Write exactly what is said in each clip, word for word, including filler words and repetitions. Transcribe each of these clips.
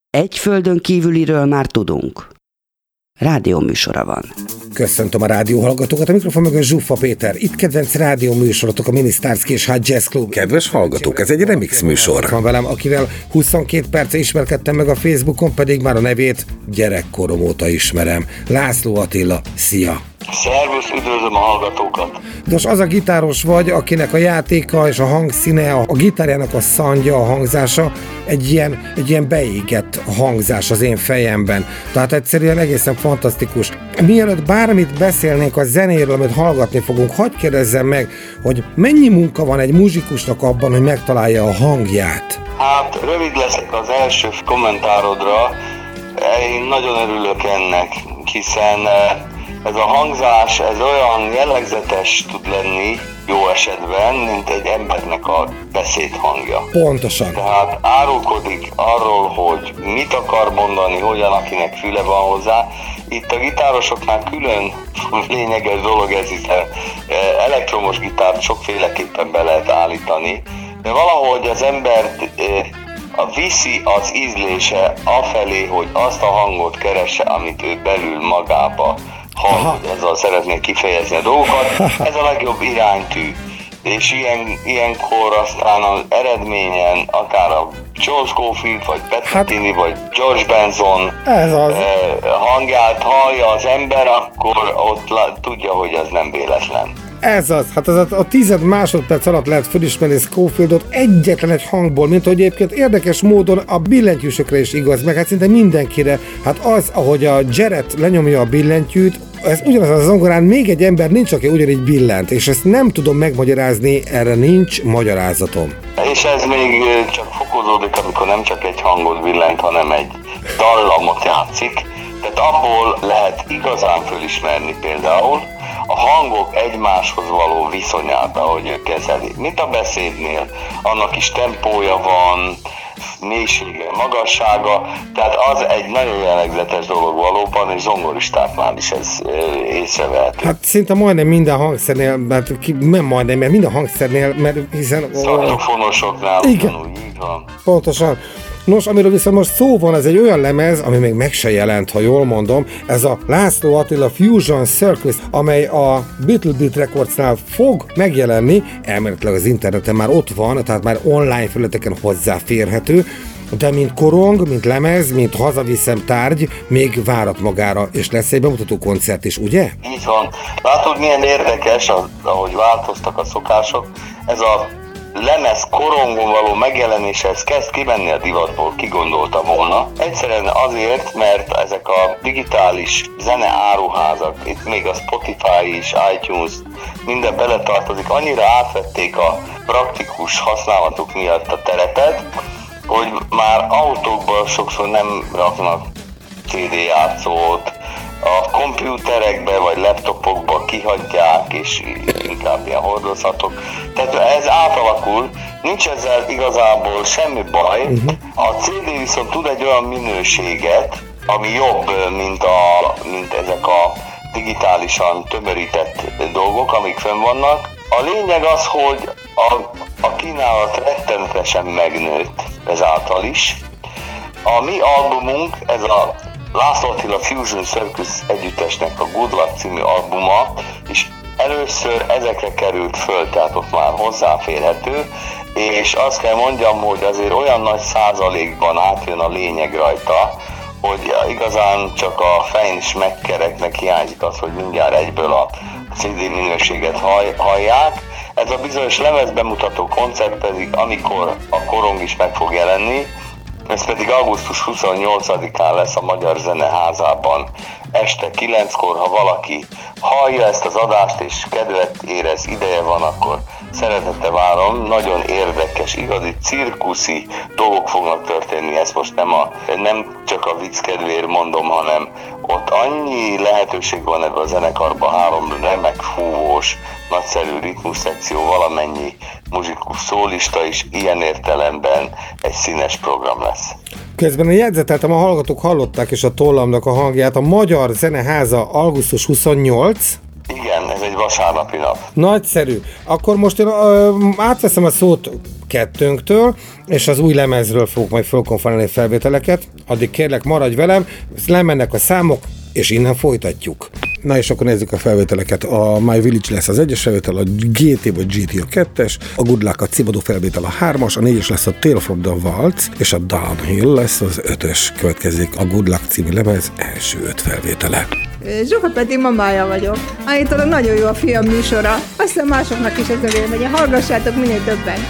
Egy földön kívüliről már tudunk. Rádióműsora van. Köszöntöm a rádióhallgatókat, a mikrofon mögött Zsuffa Péter. Itt kedvenc rádióműsorotok, a Minisztárszki és Hot Jazz Club. Kedves hallgatók, ez egy remix műsor. Van velem, akivel huszonkét perce ismerkedtem meg a Facebookon, pedig már a nevét gyerekkorom óta ismerem. László Attila, szia! Szervusz, üdvözlöm a hallgatókat! De most az a gitáros vagy, akinek a játéka és a hangszíne, a gitárjának a szandja, a hangzása egy ilyen, egy ilyen beégett hangzás az én fejemben. Tehát egyszerűen egészen fantasztikus. Mielőtt bármit beszélnénk a zenéről, amit hallgatni fogunk, hadd kérdezzem meg, hogy mennyi munka van egy muzsikusnak abban, hogy megtalálja a hangját? Hát rövid leszek az első kommentárodra. Én nagyon örülök ennek, hiszen ez a hangzás, ez olyan jellegzetes tud lenni jó esetben, mint egy embernek a beszédhangja. Pontosan. Tehát árulkodik arról, hogy mit akar mondani, hogyan, akinek füle van hozzá. Itt a gitárosoknál külön lényeges dolog ez, hiszen elektromos gitárt sokféleképpen be lehet állítani, de valahogy az embert viszi az ízlése afelé, hogy azt a hangot keresse, amit ő belül magába hang, ezzel szeretnék kifejezni a dolgokat. Ez a legjobb iránytű. És ilyen, ilyenkor aztán az eredményen akár a John Scofield, vagy Pat Metheny, vagy George Benson hangját hallja az ember, akkor ott la, tudja, hogy az nem véletlen. Ez az, hát az a, a tized másodperc alatt lehet felismerni Scofieldot egyetlen egy hangból, mint hogy egyébként érdekes módon a billentyűsökre is igaz, meg hát szinte mindenkire. Hát az, ahogy a Jarrett lenyomja a billentyűt, ez ugyanaz az zongorán még egy ember nincs, aki ugyanígy billent, és ezt nem tudom megmagyarázni, erre nincs magyarázatom. És ez még csak fokozódik, amikor nem csak egy hangot billent, hanem egy dallamot játszik, tehát abból lehet igazán fölismerni például a hangok egymáshoz való viszonyát, ahogy ő kezeli. Mint a beszédnél, annak is tempója van, mélysége, magassága, tehát az egy nagyon jellegzetes dolog valóban, és zongoristáknál is ez észrevehető. Hát szinte majdnem minden hangszernél, mert nem majdnem, mert minden hangszernél, mert hiszen... Szaksofonosoknál ugyanúgy, így van. Pontosan. Nos, amiről viszont most szó van, ez egy olyan lemez, ami még meg se jelent, ha jól mondom, ez a László Attila Fusion Circus, amely a Beatle Beat Recordsnál fog megjelenni, elméletileg az interneten már ott van, tehát már online felületeken hozzáférhető, de mint korong, mint lemez, mint hazaviszem tárgy, még várat magára, és lesz egy bemutató koncert is, ugye? Így van. Látod, milyen érdekes, ahogy változtak a szokások, ez a lemez korongon való megjelenéshez kezd kimenni a divatból, ki gondolta volna. Egyszerűen azért, mert ezek a digitális zene áruházak, itt még a Spotify is, iTunes, minden beletartozik, annyira átvették a praktikus használatuk miatt a terepet, hogy már autókban sokszor nem raknak cé dé játszót, a kompjúterekbe vagy laptopokba kihagyják, és inkább ilyen hordozhatok. Tehát ez átalakul, nincs ezzel igazából semmi baj. Uh-huh. A cé dé viszont tud egy olyan minőséget, ami jobb, mint, a, mint ezek a digitálisan tömörített dolgok, amik fönn vannak. A lényeg az, hogy a, a kínálat rettenetesen megnőtt ezáltal is. A mi albumunk, ez a László Attila Fusion Circus együttesnek a Good Luck című albuma, és először ezekre került föl, tehát ott már hozzáférhető, és azt kell mondjam, hogy azért olyan nagy százalékban átjön a lényeg rajta, hogy igazán csak a fejn is megkereknek hiányzik az, hogy mindjárt egyből a cé dé minőséget hall, hallják. Ez a bizonyos lemezbemutató koncert pedig, amikor a korong is meg fog jelenni, ez pedig augusztus huszonnyolcadikán lesz a Magyar Zeneházában este kilenckor, ha valaki hallja ezt az adást és kedvet érez, ideje van, akkor szeretettel várom. Nagyon érdekes, igazi cirkuszi dolgok fognak történni, ezt most nem, a, nem csak a vicc kedvéért mondom, hanem ott annyi lehetőség van ebben a zenekarban, három remek fúvós, nagyszerű ritmus szekció, valamennyi muzsikus szólista is, ilyen értelemben egy színes program lesz. Közben a jegyzeteltem, a hallgatók hallották is a tollamnak a hangját, a Magyar Zeneháza augusztus huszonnyolc. Igen, ez egy vasárnapi nap. Nagyszerű. Akkor most én ö, átveszem a szót kettőnktől, és az új lemezről fogok majd fölkonferálni felvételeket. Addig kérlek, maradj velem, lemennek a számok, és innen folytatjuk. Na és akkor nézzük a felvételeket. A My Village lesz az egyes felvétel, a gé té vagy gé té a kettes, a Good Luck a címadó felvétel a hármas, a négyes lesz a Tale from the Waltz, és a Downhill lesz az ötös. Következik a Good Luck című lemez első öt felvétele. Zsufa Peti mamája vagyok. Állítólag nagyon jó a film műsora. Azt hiszem másoknak is ez a véleménye. Hallgassátok minél többen.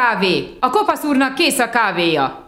kávé. A kopasz úrnak kész a kávéja.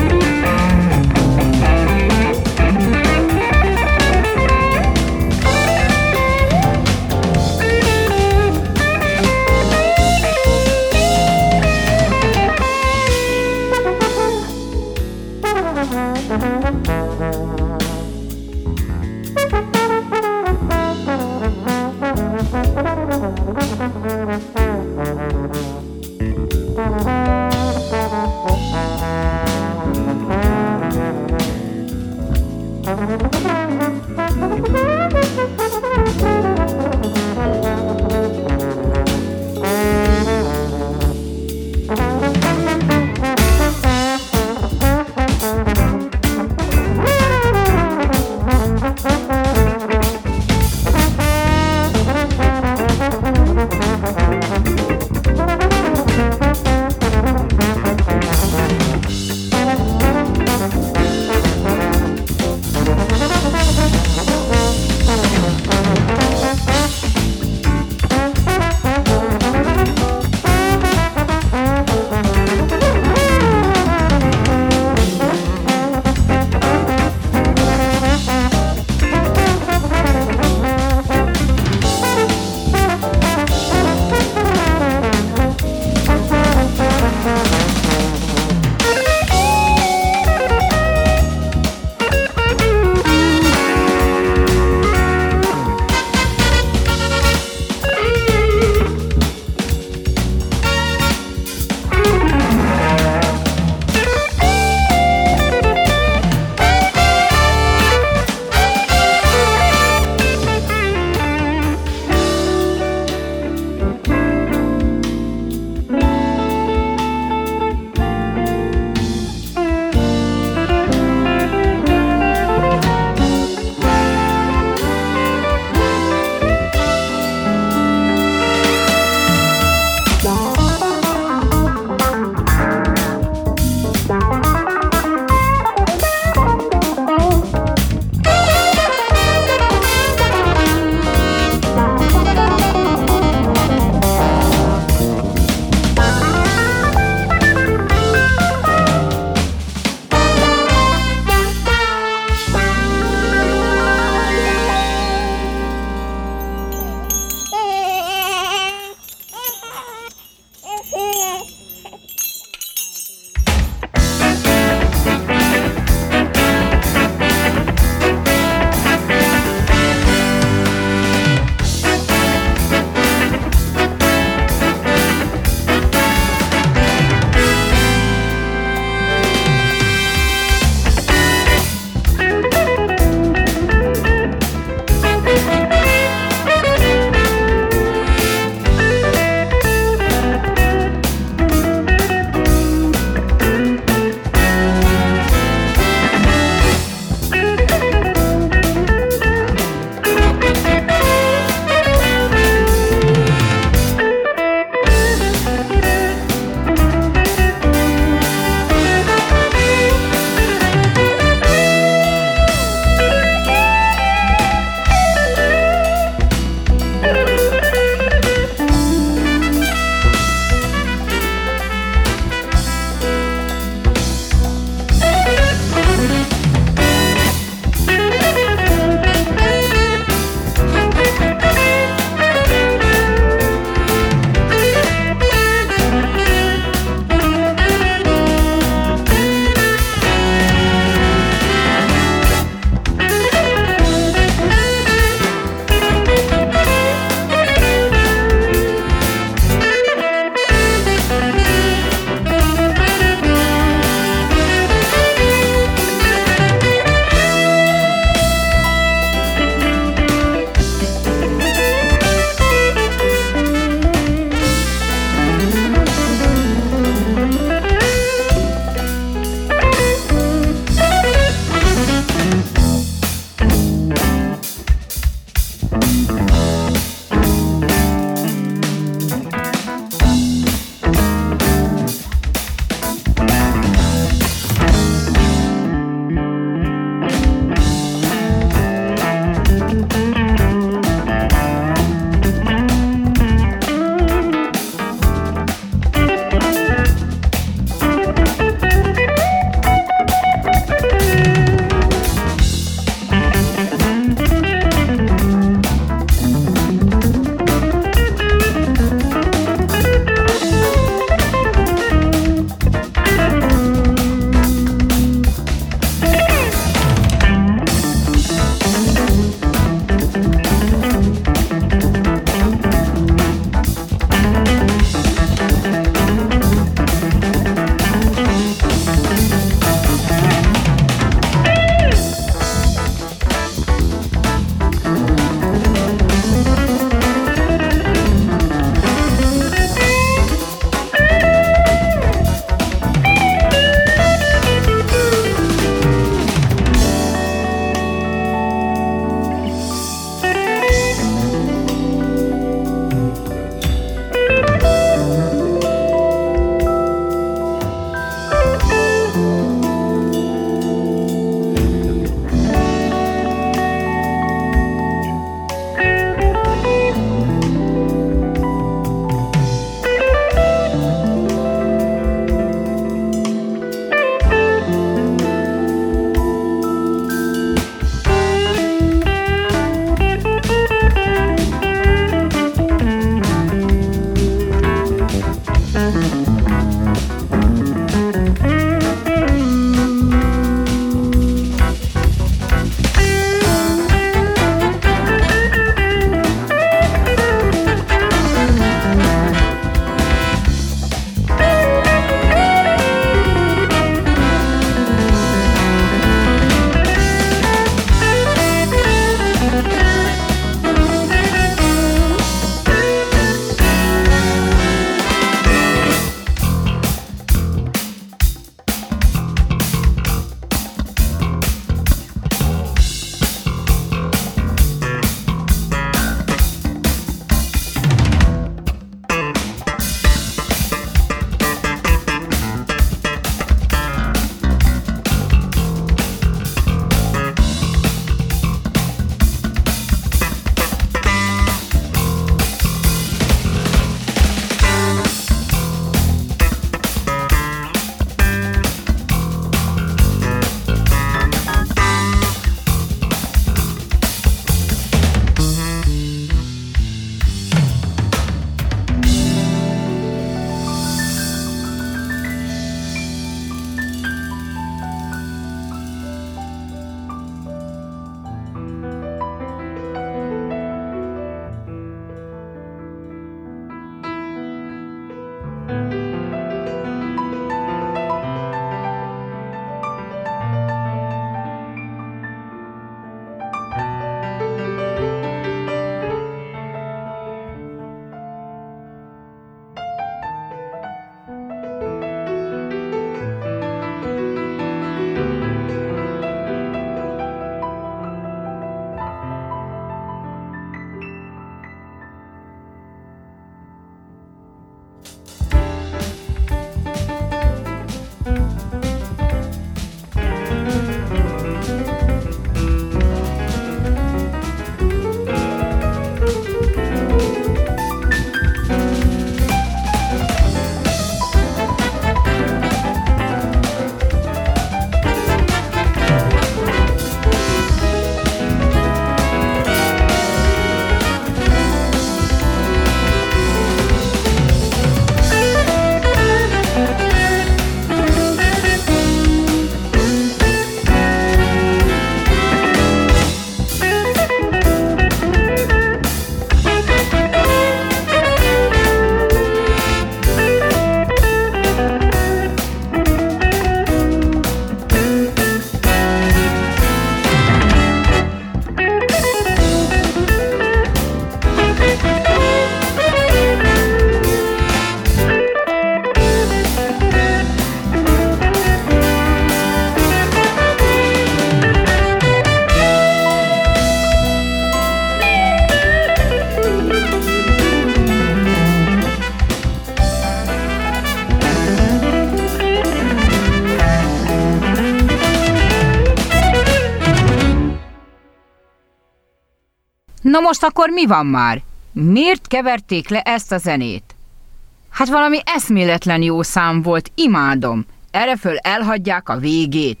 Na most akkor mi van már? Miért keverték le ezt a zenét? Hát valami eszméletlen jó szám volt, imádom. Erreföl elhagyják a végét.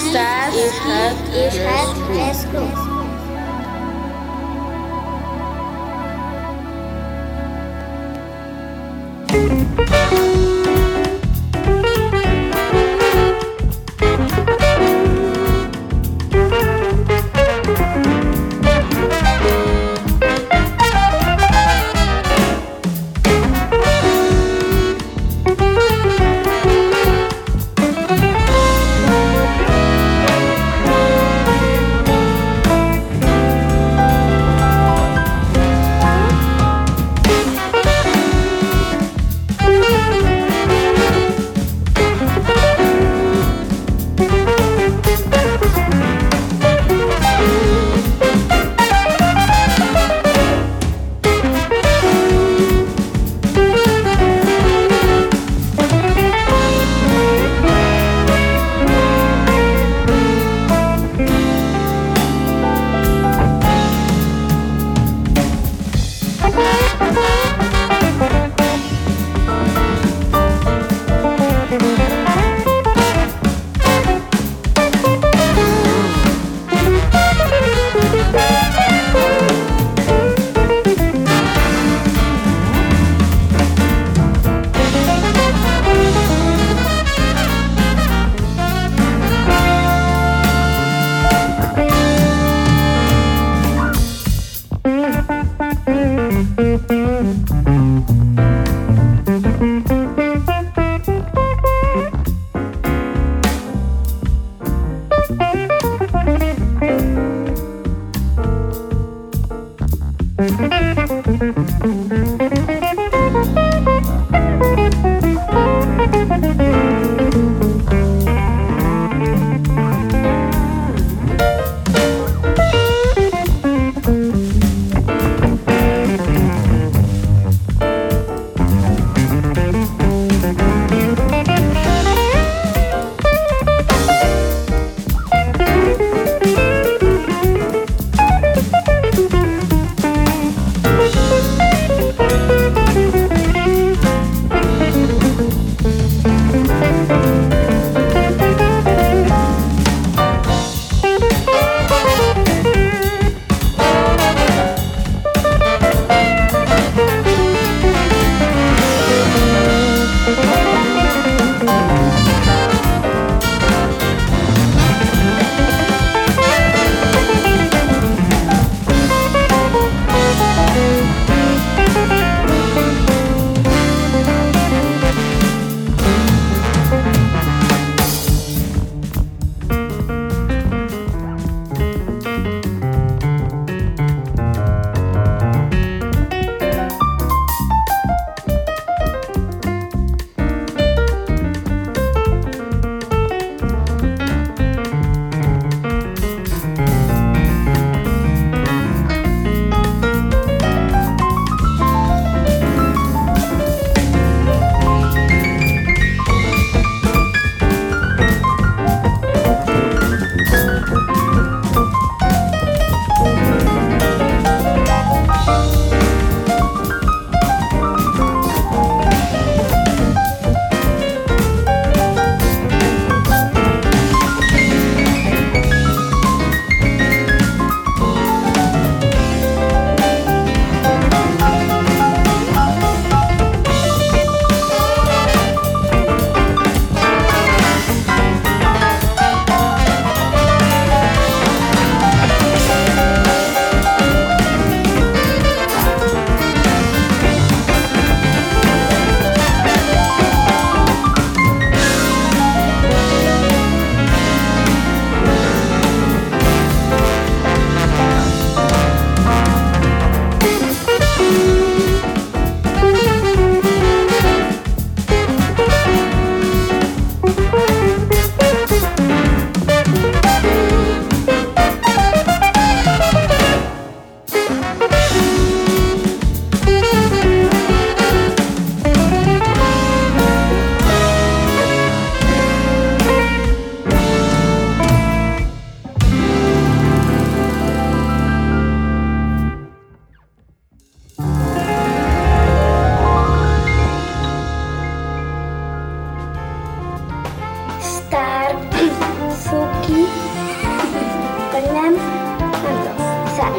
száz és hat és hat lesz plusz.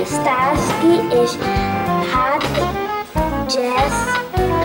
Starsky és hát Jazz